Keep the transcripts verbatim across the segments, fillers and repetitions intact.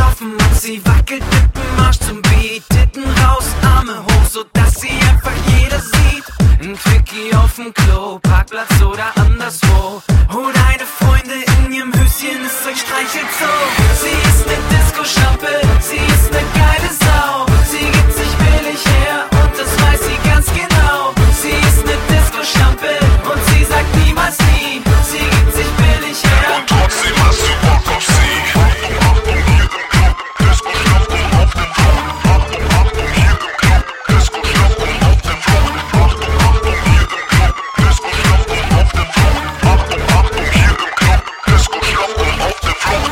offen und sie wackelt mit dem Arsch zum Beat. Titten raus, Arme hoch, so dass sie einfach jeder sieht. Ein Quickie auf'm Klo, Parkplatz oder anderswo. Hol deine Freunde in ihrem Höschen, es euch streichelt so. Sie ist ne Disco-Schlampe, sie ist ne geile Sau. Sie gibt sich billig her und das weiß sie ganz genau. Sie ist ne Disco-Schlampe und sie sagt niemals nie. Sie gibt sich billig her und trotzdem hast du Bock auf sie. Achtung, Achtung, hier im Club, Disco-Schlampe auf dem Flug. Achtung, Achtung, hier im Club, Disco-Schlampe auf dem Flug. Achtung, Achtung, hier im Club, Disco-Schlampe auf dem Flug. Achtung, Achtung, hier im Club, Disco-Schlampe auf dem Flug.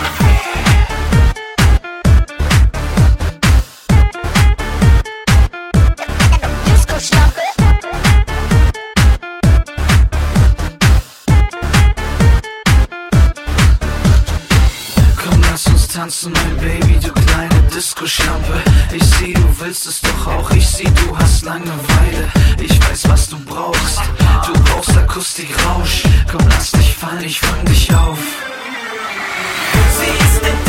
Tanzen, mein Baby, du kleine Disco-Schlampe. Ich seh, du willst es doch auch. Ich seh, du hast Langeweile. Ich weiß, was du brauchst. Du brauchst Akustik-Rausch. Komm, lass dich fallen, ich fang dich auf. Sie ist in